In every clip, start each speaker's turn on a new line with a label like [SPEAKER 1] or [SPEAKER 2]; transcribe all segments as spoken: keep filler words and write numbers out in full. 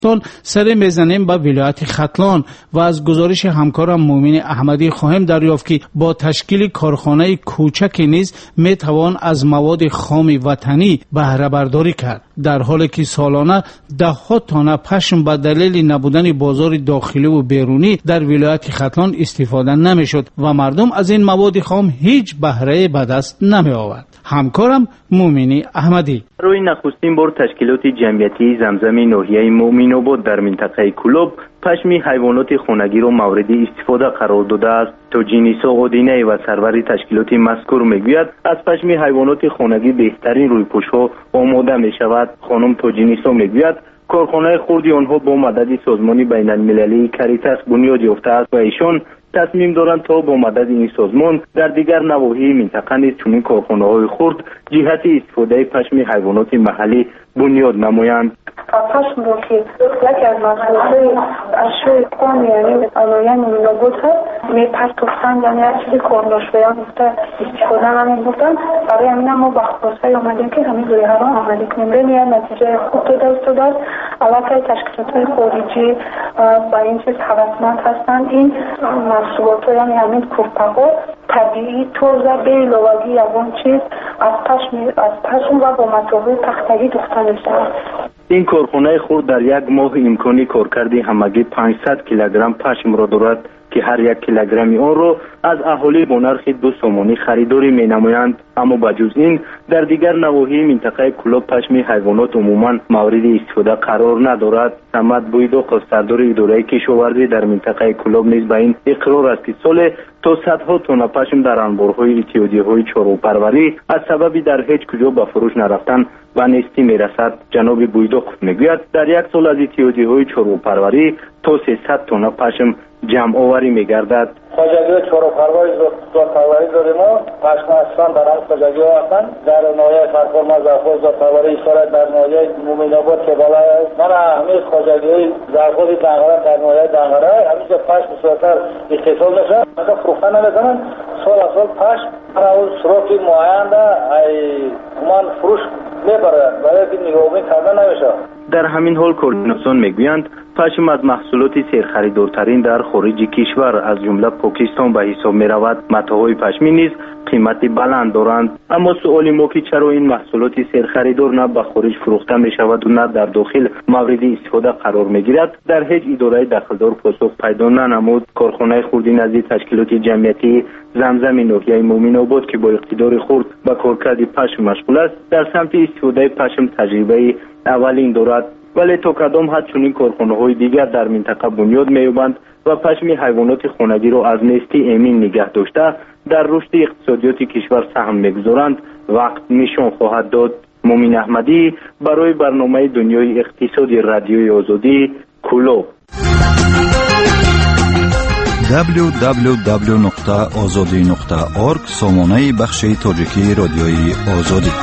[SPEAKER 1] سر میزنیم به ولایت ختلان و از گزارش همکارم مومن احمدی خواهیم دریافت که با تشکیل کارخانه کوچک نیز می توان از مواد خام وطنی بهره برداری کرد، در حالی که سالانه ده ها تانه پشم به دلیل نبودن بازار داخلی و بیرونی در ولایت ختلان استفاده نمی شد و مردم از این مواد خام هیچ بهره به دست نمی آورد. همکارم مومن احمدی:
[SPEAKER 2] روی نخستین بار تشکیلات جمعیتی زمزم ناحیه مومن آباد در منطقه کلوب پشم حیوانات خانگی را مورد استفاده قرار داده است. توجینیسا آدینه و سرور تشکیلات مذکور میگوید از پشم حیوانات خانگی بهترین رویپوش‌ها آماده می شود. خانم توجینیسا میگوید کارخانه خردی آنها با مدد سازمان بین المللی کاریتاس بنیاد یافته است و ایشان تصمیم دارند تا با مدد این سازمان در دیگر نواحی منطقه نیز چنین کارخانه‌های خرد جهت استفاده پشم حیوانات محلی بنیاد نمایند.
[SPEAKER 3] پشم رو که یکی از محصولات اشیاء خام یعنی علایه مومن‌آباد هست میپرتوفتن، یعنی از چیزی کارناش بیان گفته استفاده نمی بودن. برای همین ما با خواستای آمدیم که همین روی هر آمدی کنیم رنی نتیجه خوب داده استاده است. علاقه تشکیلات خارجی با این چیز حوثمند هستند. این محصولات یعنی همین کوپاها طبیعی طرزه به علاوگی از اون چیز از پشم از پشم و با مطابق تختگی دوخته میشن.
[SPEAKER 2] این کارخانه خرد در یک ماه امکانی کارکردی همگی پانصد کیلوگرم پشم را دارد که هر یک کیلوگرمی آن را از اهالی با نرخ دو سومانی خریداری می نمایند. اما بجز این در دیگر نواحی منطقه کلوب پشم حیوانات عموما مورد استفاده قرار ندارد. صمد بویدوق سردار اداره کشاورزی در منطقه کلوب نیز به این اقرار است که سال تا صدها تن پشم در انبارهای اتحادیه‌های چاره‌پروری از سبب در هیچ کجا به فروش نرفتن و نیستی میرسد. جناب بویدوق میگوید در یک سال از اتحادیه‌های چاره‌پروری تا سیصد تن پشم جمع آوری میگردد.
[SPEAKER 4] خواجگی چاره‌پروری زادپروری داریم ما پشم اصلا در هر خواجگی هستند. در ناحیه فرخرما زرخوز زادپروری ایستاده، در ناحیه مومن آباد که بالا من همه خواجگی زرخوز دنگره در ناحیه دنگره همیشه پشم بسیارتر اتصال میشه. مثلا فروخته نمیکنن. سال سال پشم برای اون سروکی معین ای من فروش میبرن برای که نگاهی کرده نمیشه.
[SPEAKER 2] در همین حال کوردیناسیون میگویند پشم از محصولات سرخریدارترین در خارج کشور از جمله پاکستان به حساب می رود. متاهای پشمی نیز قیمت بلند دارند. اما سوالی ما که چرا این محصولات سرخریدار نه به خارج فروخته می شود و نه در داخل مورد استفاده قرار می گیرد در هیچ اداره دخلدار پاسخ پیدا ننمود. کارخانه خردی نزد تشکیلات جمعیتی زمزم ناحیه مومن آباد که با اقتدار خرد به کارکرد پشم مشغول است در سمت استفاده پشم تجربه اولین دارد، ولی تا کدام حد چنین کارخانه‌های دیگر در منطقه بنیاد می‌یابند و پشم حیوانات خانگی را از نیستی امین نگه داشته در رشد اقتصادیات کشور سهم می‌گذارند وقت نشان خواهد داد. مومن احمدی برای برنامه دنیای اقتصادی رادیوی آزادی کلوب.
[SPEAKER 5] دبلیو دبلیو دبلیو نقطه آزادی نقطه اورگ سامانه بخش تاجیکی رادیوی آزادی.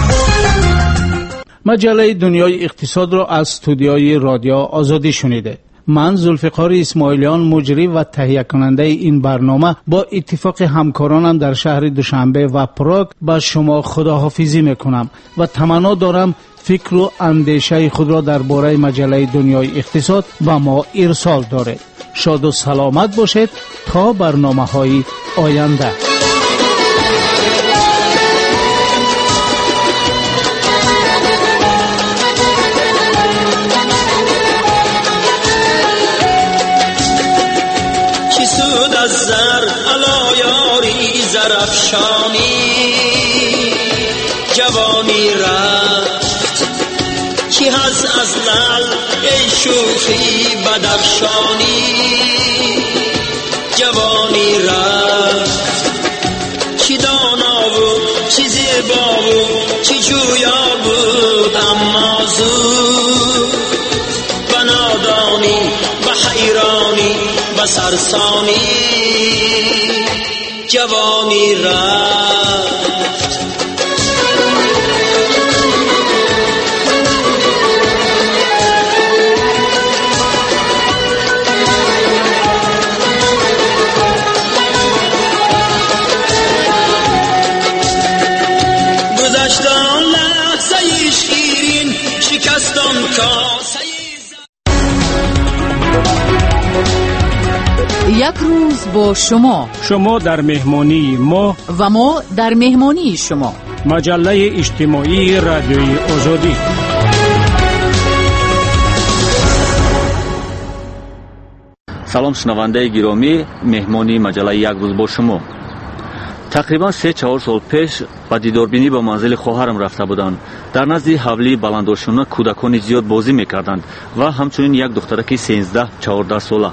[SPEAKER 1] مجله دنیای اقتصاد را از استودیوی رادیو آزادی شنیده. من ذوالفقار اسماعیلیان مجری و تهیه کننده این برنامه با اتفاق همکارانم در شهر دوشنبه و پراگ با شما خداحافظی میکنم و تمنا دارم فکر و اندیشه خود را درباره مجله دنیای اقتصاد و ما ارسال دارید. شاد و سلامت باشید تا برنامه‌های آینده.
[SPEAKER 6] زرافشانی جوانی رفت چی هست از لال ای شوخی بدافشانی جوانی رفت چی دانا بود چی زیبا بود چی جویا بود اما زود به نادانی به حیرانی به سرسانی جوانی رفت. گذشت آن لحظه شیرین شکست آن کاسه
[SPEAKER 7] یک روز با شما
[SPEAKER 8] شما در مهمانی ما
[SPEAKER 7] و ما در مهمانی شما.
[SPEAKER 8] مجله اجتماعی رادیوی آزادی.
[SPEAKER 9] سلام شنونده گرامی، مهمانی مجله یک روز با شما. تقریبا سه چهار سال پیش با دیداربینی به منزل خواهرم رفته بودند. در نزد حولی بلندارشونا کودکان زیاد بازی میکردند و همچنین یک دخترکی سیزده چهارده ساله.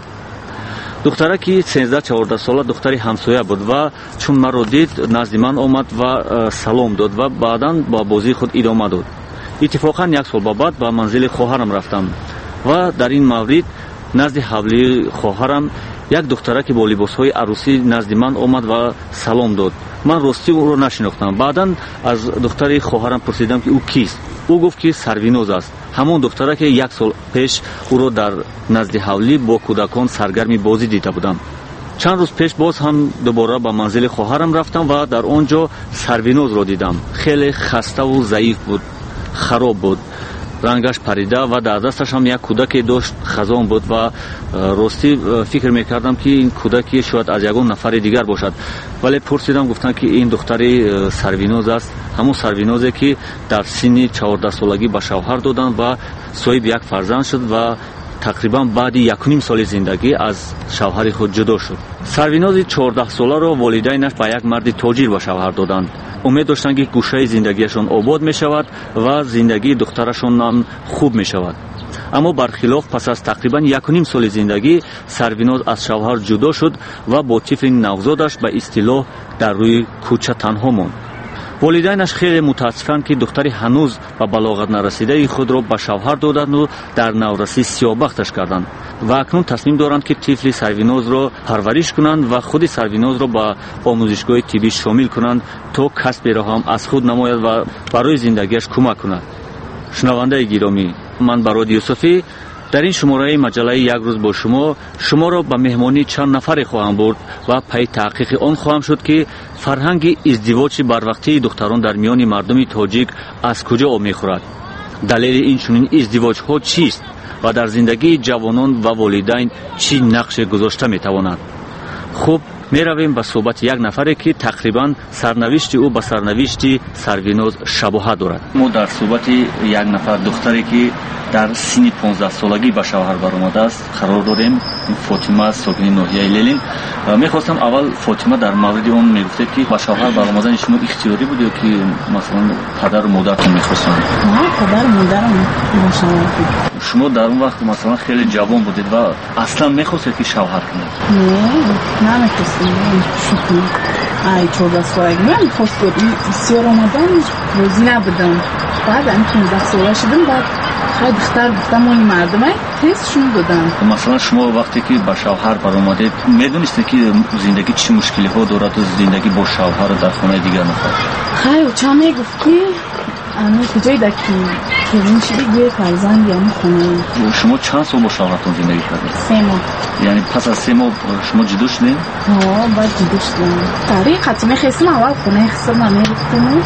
[SPEAKER 9] دخترکی سیزده چهارده ساله دختری همسایه بود و چون مرا دید نزد من آمد و سلام داد و بعداً با بازی خود ادامه داد. اتفاقاً یک سال بعد به منزل خواهرم رفتم و در این مورد نزد حولی خواهرم یک دخترکی با لباسهای عروسی نزد من آمد و سلام داد. من راستی او را نشناختم. بعداً از دختری خواهرم پرسیدم که او کیست. او گفت که سروینوز است. همون دختره که یک سال پیش او را در نزد حولی با کودکان سرگرم بازی دیده بودم. چند روز پیش باز هم دوباره به منزل خواهرم رفتم و در آنجا سروینوز را دیدم. خیلی خسته و ضعیف بود، خراب بود، رنگش پریده و در دستش هم یک کودک داشت خزان بود و راستی فکر میکردم که این کودکی شاید از یگان نفر دیگر باشد، ولی پرسیدم گفتن که این دختری سروینوز است، همون سروینوزی که در سن چهارده سالگی به شوهر دادن و صاحب یک فرزند شد و تقریبا بعد یک و نیم سال زندگی از شوهر خود جدا شد. سروینوز چهارده ساله را والدینش به یک مرد تاجر به شوهر دادند. امید داشتند که گوشه زندگیشان آباد می شود و زندگی دخترشان هم خوب می شود. اما برخلاف پس از تقریبا یک و نیم سال زندگی سروینوز از شوهر جدا شد و با طفل نوزادش به اصطلاح در روی کوچه تنها ماند. والدینش خیلی متاسفند که دختری هنوز به بلاغت نرسیده خود را به شوهر دادند و در نورسی سیاه‌بختش کردند و اکنون تصمیم دارند که طفل سروینوز را پرورش کنند و خود سروینوز را به آموزشگاه طبی شامل کنند تا کسبی را هم از خود نماید و برای زندگیش کمک کند. شنونده گرامی، من براد یوسفی در این شماره مجله یک روز با شما شما را به مهمانی چند نفر خواهم برد و پی تحقیق آن خواهم شد که فرهنگ ازدواج بروقتی دختران در میان مردم تاجیک از کجا آب میخورد، دلیل این چنین ازدواج ها چیست و در زندگی جوانان و والدین چی نقش گذاشته میتواند. خوب، می رویم به صحبت یک نفری که تقریبا سرنوشت او به سرنوشت سروینوز شباهت دارد. ما در صحبت یک نفر دختری که در سن پانزده سالگی به شوهر برآمده است قرار داریم. فاطمه ساکن ناحیه لیلین. میخواستم اول فاطمه در مورد اون میگفته که به شوهر برآمدن شما اختیاری بود یا که مثلا پدر و مادرتون میخواستن؟
[SPEAKER 10] نه، پدر و مادرم میخواستن.
[SPEAKER 9] شما در اون وقت مثلا خیلی جوان بودید و اصلا میخواستید که شوهر کنید؟
[SPEAKER 10] نه، نه میخواستم. شکر ای چهارده سالگی من میخواستم بسیار آمدن روزی نبودم. بعد هم پانزده ساله شدم بعد خیلی دختر گفتم ما این مردم های تستشون دادن.
[SPEAKER 9] مثلا شما وقتی که با شوهر برآمدید میدونستید که زندگی چه مشکلی ها دارد و زندگی با شوهر در خانه دیگر نخواهد؟
[SPEAKER 10] خیلی چه میگفت که اما کجایی در که کلین شدی یه فرزند یعنی خونه.
[SPEAKER 9] شما چند سال با شوهرتون زندگی کردید؟
[SPEAKER 10] سه ماه.
[SPEAKER 9] یعنی پس از سه ماه شما جدا شدین؟
[SPEAKER 10] ها، بعد جدا شدیم. طریقتی میخواستم اول خونه خسر نمیرفتم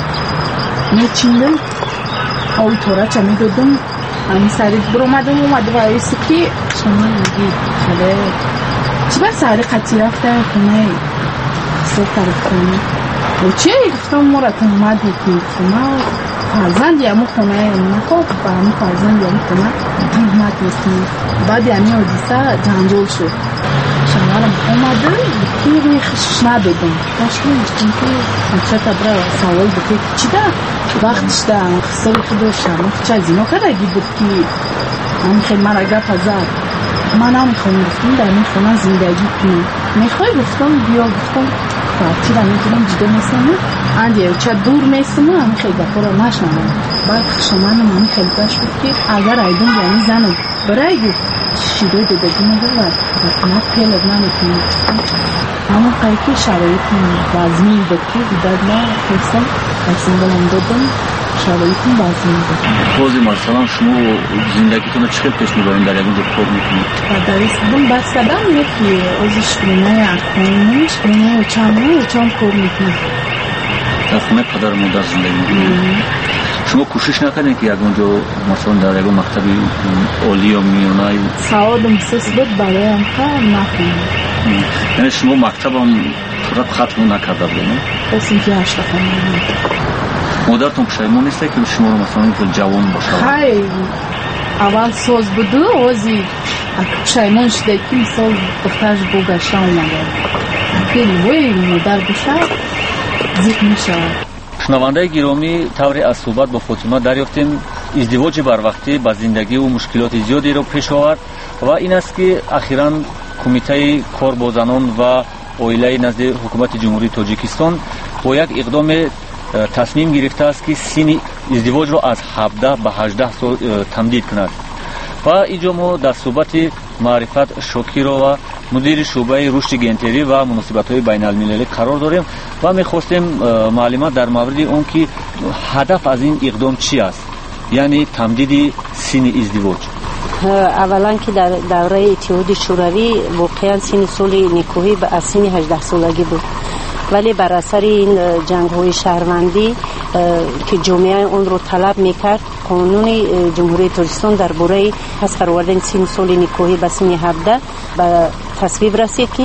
[SPEAKER 10] میچیندم آوی طوره چه میدادم همین سریع بر اومدم اومده و ایستی که شما میگید خیلی چی باید سری قطی رفته خونه خسر طرف خونه و چه گفتم مراتم اومد که خونه فرزند یمو خونه نخواب با همون فرزند یمو خونه حکمت نیستیم. بعد یعنی حدیثه جنجال شد. شمارم اومده که روی خشش ندادم داشتم گفتم که چه تبرا سوال بکه چی ده وقتش ده خسر خود شما چه از اینا کدگی بود که هم خیلی من اگر پذر من هم میخوام گفتم در این خونه زندگی کنم میخوای گفتم بیا گفتم چی را میتونم جدا میستم اندیه چه دور میستم هم خیلی دفعه را نشنم. بعد شما من خیلی باش بود که اگر ایدون یعنی زنم برای گفت شیده دادگی نده و بکنات پیل از نمیتونم همون قیقی شرایط وزمی بود که بیداد ما خیستم خیستم بلند دادم شرایطی وزمی بود.
[SPEAKER 9] خوزی مثلا شما زندگیتون رو چقدر پیش میبارین در یکون جو کار میکنید؟
[SPEAKER 10] و در ایستدون بس کدم یکی ازش خونه اخوانیش خونه چمه و چم کار میکنید.
[SPEAKER 9] در خونه پدر مادر زندگی میکنید؟ شما کوشش نکردین که اونجا مثلا در یک مکتب عالی یا میانه
[SPEAKER 10] سوادم سس بود برای هم خیلی نکنید.
[SPEAKER 9] یعنی شما مکتب هم پورا ختم نکرده بودید؟
[SPEAKER 10] بس اینکه هشت خانه.
[SPEAKER 9] مادرتون پشیمون نیسته که شما رو مثلا تو جوان باشه؟
[SPEAKER 10] خیلی اول ساز بوده اوزی پشیمون شده که مثال دخترش بگشته اومده خیلی وی مادر بشه زیق میشه.
[SPEAKER 9] شنونده گرامی، طوری از صحبت با فاطمه دریافتیم ازدواج بر وقتی با زندگی و مشکلات زیادی رو پیش آورد و این است که اخیراً کمیته کار با زنان و اویله نزد حکومت جمهوری تاجیکستان با یک اقدام تصمیم گرفته است که سن ازدواج را از هفده به هجده سال تمدید کند و اینجا ما در صحبت معرفت شاکیرو و مدیر شعبه رشد گنتری و مناسبت‌های بین المللی قرار داریم و می‌خواستیم معلومات در مورد اون که هدف از این اقدام چی است، یعنی تمدید سن ازدواج.
[SPEAKER 11] اولا که در دوره اتحاد شوروی واقعا سن سال نکاحی به از سن هجده سالگی بود، ولی بر اثر این جنگ‌های شهروندی که جامعه اون رو طلب میکرد قانون جمهوری تاجیکستان درباره پس فروردن سن سال نکاحی به سن هفده به تصویب رسید که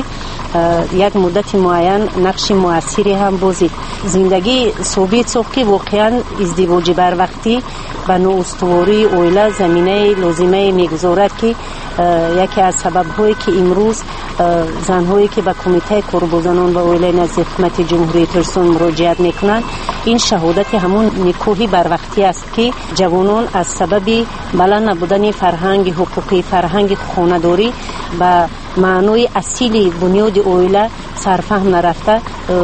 [SPEAKER 11] یک مدت معین نقش موثری هم بازید. زندگی ثابت ساخت که واقعا ازدواج بر وقتی به نواستواری اویله زمینه لازمه میگذارد که یکی از سبب‌هایی که امروز زن‌هایی که به کمیته کار با زنان و اویله نزد حکومت جمهوری تاجیکستان مراجعت میکنند این شهادت همون نکاح بر وقتی است که جوانان از سبب بلند نبودن فرهنگ حقوقی فرهنگ خانه‌داری و معنای اصیلی بنیاد اویله سرفهم نرفته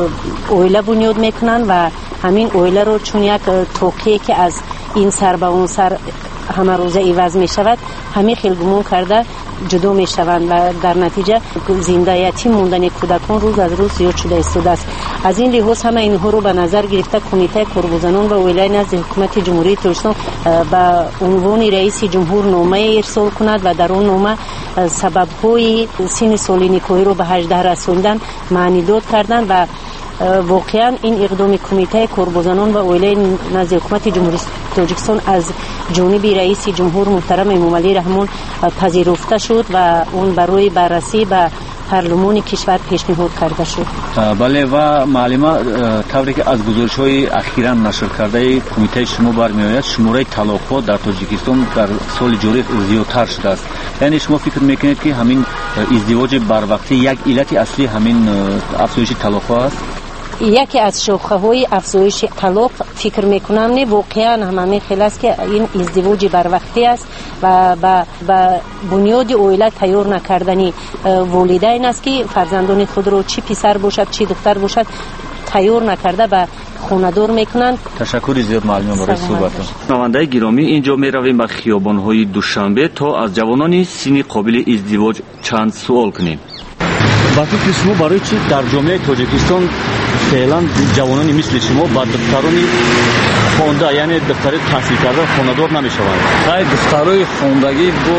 [SPEAKER 11] اویله بنیاد میکنن و همین اویله رو چون یک توقیه که از این سر به اون سر همه روزه ایواز می شود همه خیلگمون کرده جدا می شوند و در نتیجه زنده یتیم موندن کودکان روز از روز زیاد شده ایستاده است. از این لحاظ همه اینها رو به نظر گرفته کمیته کارگزاران و اویله نزد حکومت جمهوری تاجیکستان به عنوان رئیس جمهور نامه ارسال کند و در اون نامه سبب‌های سن سال نکاحی رو به هجده رساندن معنی داد کردن و واقعا این اقدام کمیته کارگزاران و اویله نزد حکومت جمهوری تاجیکستان از جانب رئیس جمهور محترم امام علی رحمان پذیرفته شد و اون برای بررسی به پارلمان کشور پیشنهاد کرده شد.
[SPEAKER 9] بله و معلومه طوری که از گزارش‌های اخیراً نشر کرده کمیته شما برمی‌آید شماره طلاق‌ها در تاجیکستان در سال جاری زیادتر شده است. یعنی شما فکر می‌کنید که همین ازدواج بر وقتی یک علت اصلی همین افزایش طلاق‌ها است؟
[SPEAKER 11] یکی از شاخه‌های افزایش طلاق فکر میکنم نه واقعا همه خیلی است که این ازدواج بر وقتی است و به بنیاد اویله تیار نکردنی والدین است که فرزندان خود رو چی پسر باشد چی دختر باشد تیار نکرده به خانه‌دار میکنند.
[SPEAKER 9] تشکر زیاد معلم برای صحبتتون. شنونده گرامی اینجا می رویم به خیابان‌های دوشنبه تا از جوانان سن قابل ازدواج چند سوال کنیم. با فکر شما برای چی در جامعه تاجیکستان فعلا جوانانی مثل شما با دخترانی خونده یعنی دختری تحصیل کرده خانه‌دار نمیشوند؟
[SPEAKER 12] خیلی دخترای خوندگی با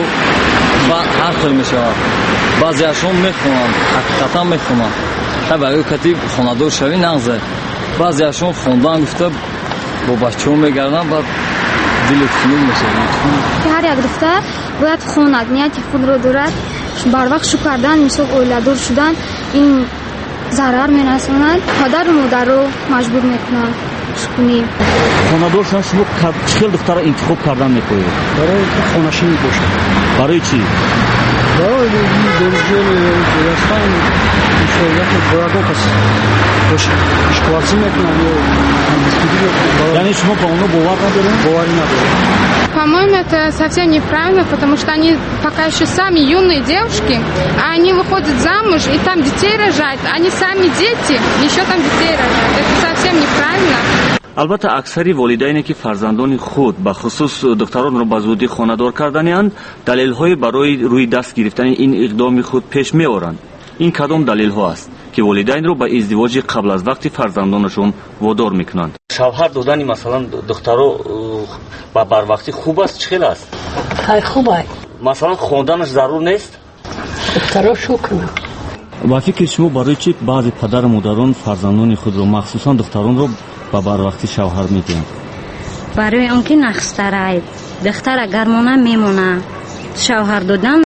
[SPEAKER 12] با هر طور میشوند. بعضیاشون میخونند حقیقتا میخونند تا برای کتی خانه‌دار شوی نغزه. بعضیاشون خوندن گفته با بچه‌ها میگردن بعد دلتون میشه.
[SPEAKER 13] هر یک دختر باید خوند نیت خود رو دارد بر وقت شو کردن مثل اولادور شدن این ضرر می‌رساند پدر و مادر رو مجبور میکنند شکنیم.
[SPEAKER 9] خانه‌دار شدن شما چه دختر انتخاب کردن میکنید؟
[SPEAKER 14] برای خانه‌شین باشه.
[SPEAKER 9] برای چی؟
[SPEAKER 14] برای درجه درستان شاید باید کس باشه. اشکالاتی میکنند
[SPEAKER 9] یعنی شما با اونها باور ندارید؟
[SPEAKER 14] باوری ندارید.
[SPEAKER 15] По-моему, это совсем неправильно, потому что они пока еще сами юные девушки, а они выходят замуж и там детей рожают, они сами дети, еще там детей рожают. Это совсем неправильно.
[SPEAKER 9] البته اکثری والدینی که فرزندان خود به خصوص دختران را به زودی خانه‌دار کردنی‌اند دلیل‌های برای روی دست گرفتن این اقدام خود پیش می‌آورند. این کدام دلیل‌ها است که والدین رو به ازدواج قبل از وقت فرزندانشون وادار میکنند؟ شوهر دادن مثلا دخترو با بر وقتی خوب است چه خیلی است؟
[SPEAKER 11] خیلی خوبه.
[SPEAKER 9] مثلا خواندنش ضرور نیست؟
[SPEAKER 11] دخترو شو کنه.
[SPEAKER 9] با فکر شما برای چی بعضی پدر و مادران فرزندان خود رو مخصوصا دختران رو با بر وقتی شوهر میدن؟
[SPEAKER 16] برای اون که نخستره دختر اگر مونه میمونه شوهر دادن